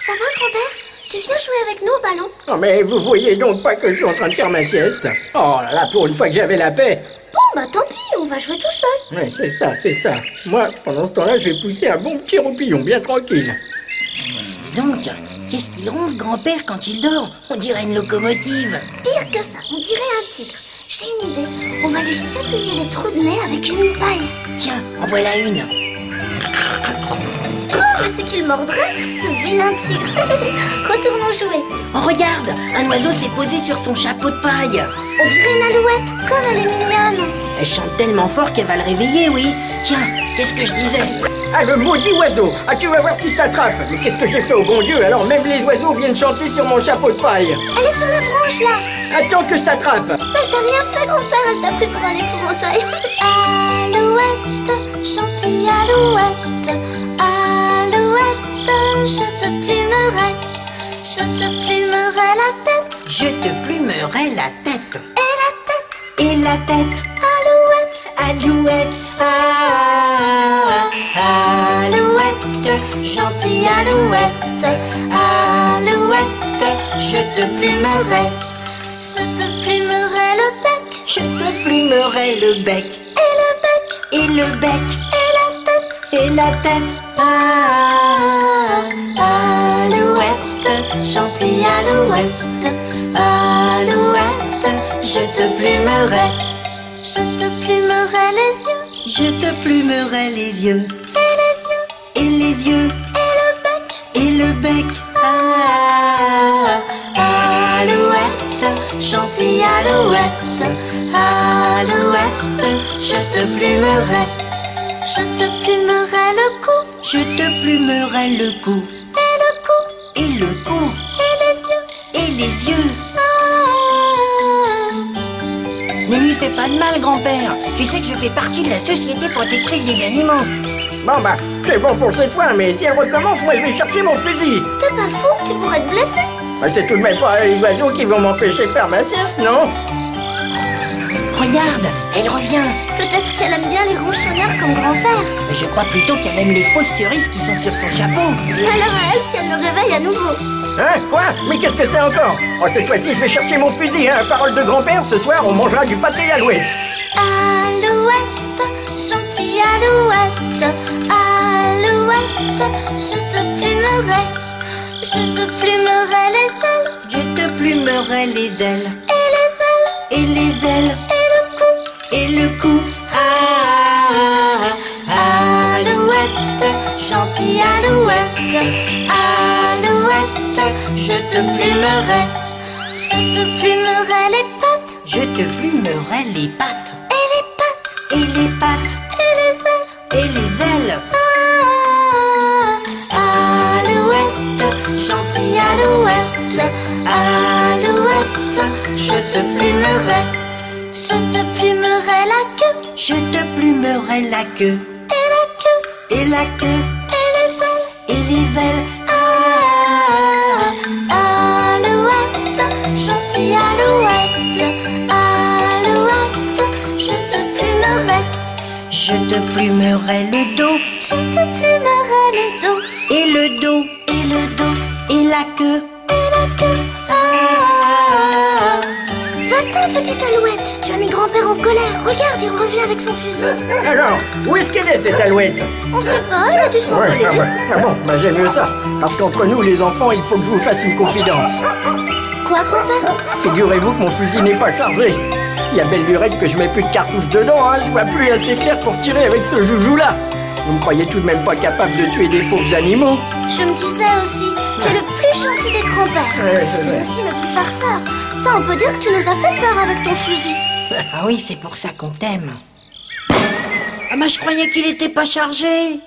Ça va, grand-père? Tu viens jouer avec nous au ballon? Oh, mais vous voyez donc pas que je suis en train de faire ma sieste? Oh là là, pour une fois que j'avais la paix. Bon, bah tant pis, on va jouer tout seul. Oui, c'est ça. Moi, pendant ce temps-là, je vais pousser un bon petit roupillon, bien tranquille. Dis donc, qu'est-ce qu'il ronfle, grand-père, quand il dort? On dirait une locomotive. Pire que ça, on dirait un tigre. J'ai une idée, on va lui chatouiller les trous de nez avec une paille. Tiens, en voilà une. Oh, mais c'est qu'il mordrait, ce vilain tigre. Retournons jouer. Oh, regarde, un oiseau s'est posé sur son chapeau de paille. On dirait une alouette, comme elle est mignonne. Elle chante tellement fort qu'elle va le réveiller, oui. Tiens, qu'est-ce que je disais? Ah, le maudit oiseau! Ah, tu vas voir si je t'attrape! Mais qu'est-ce que j'ai fait au bon Dieu? Alors même les oiseaux viennent chanter sur mon chapeau de paille! Elle est sur la branche, là. Attends que je t'attrape! Elle t'a rien fait, grand-père, elle t'a pris pour un épouvantail. Alouette, gentille alouette, alouette, je te plumerai la tête. Je te plumerai la tête. Et la tête, Et la tête. alouette, Alouette, alouette, gentille alouette, alouette, je te plumerai le bec. je te plumerai le bec. Et le bec, Et le bec. et la tête. Et la tête. Alouette, gentille alouette, alouette, je te plumerai les yeux, Je te plumerai les yeux. et les yeux, Et les yeux. et le bec. Et le bec. Alouette, gentille alouette, alouette, je te plumerai le cou, Je te plumerai le cou. et le cou, Et le cou. et les yeux. Et les yeux. Ne lui fais pas de mal, grand-père. Tu sais que je fais partie de la Société protectrice des animaux. Bon bah, c'est bon pour cette fois, mais si elle recommence, moi je vais chercher mon fusil! T'es pas fou, tu pourrais te blesser. Bah, c'est tout de même pas les oiseaux qui vont m'empêcher de faire ma sieste, non? Regarde, elle revient. Peut-être qu'elle aime bien les ronchonneurs comme grand-père. Mais je crois plutôt qu'elle aime les fausses cerises qui sont sur son chapeau. Alors à elle, si elle le réveille à nouveau. Hein? Quoi? Mais qu'est-ce que c'est encore? Oh, cette fois-ci, je vais chercher mon fusil, hein! Parole de grand-père, ce soir, on mangera du pâté alouette! Alouette, gentille alouette, alouette, je te plumerai les ailes, Je te plumerai les ailes. et les ailes, Et les ailes. et le cou. Et le cou. Alouette, gentille alouette, alouette, je te plumerai les pattes, Je te plumerai les pattes. et les pattes, Et les pattes. et les ailes. Et les ailes. Alouette, gentille alouette, alouette, je te plumerai la queue, Je te plumerai la queue. et la queue, Et la queue. et les ailes. Et les ailes. Alouette, gentille alouette, alouette, je te plumerai le dos. le dos, Et le dos. et le dos, Et la queue. et la queue. Va-t'en, petite alouette, tu as mis grand-père en colère. Regarde, il revient avec son fusil. Alors, où est-ce qu'elle est, cette alouette? On sait pas, elle a dû s'envoler. Ah bon, bah j'aime mieux ça. Parce qu'entre nous, les enfants, il faut que je vous fasse une confidence. Quoi, grand-père? Figurez-vous que mon fusil n'est pas chargé. Il y a belle lurette que je mets plus de cartouches dedans, hein. Je vois plus assez clair pour tirer avec ce joujou-là. Vous me croyez tout de même pas capable de tuer des pauvres animaux? Je me disais aussi, tu es le plus gentil des grands-pères, Ouais, c'est mais vrai. aussi le plus farceur. Ça, on peut dire que tu nous as fait peur avec ton fusil. Ah oui, c'est pour ça qu'on t'aime. Ah bah je croyais qu'il était pas chargé.